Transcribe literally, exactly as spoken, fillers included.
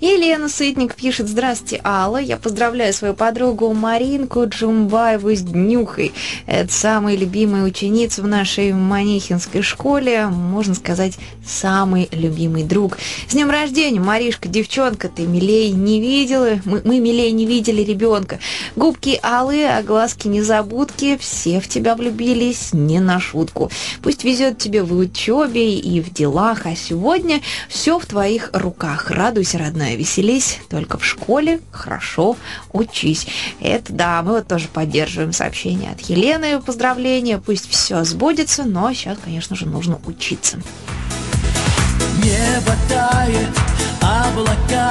Елена Сытник пишет: здравствуйте, Алла. Я поздравляю свою подругу Маринку Джумбаеву с днюхой. Это самая любимая ученица в нашей Манихинской школе. Можно сказать, самый любимый друг. С днем рождения, Маришка, девчонка, ты милей не видела. Мы, мы милей не видели ребенка. Губки алые, а глазки незабудки. Все в тебя влюбились, не на шутку. Пусть везет тебе в учебе и в делах, а сегодня все в твоих руках. Радуйся, родная, веселись, только в школе хорошо учись. Это да, мы вот тоже поддерживаем сообщение от Елены, поздравления, пусть все сбудется, но сейчас, конечно же, нужно учиться. Небо тает, облака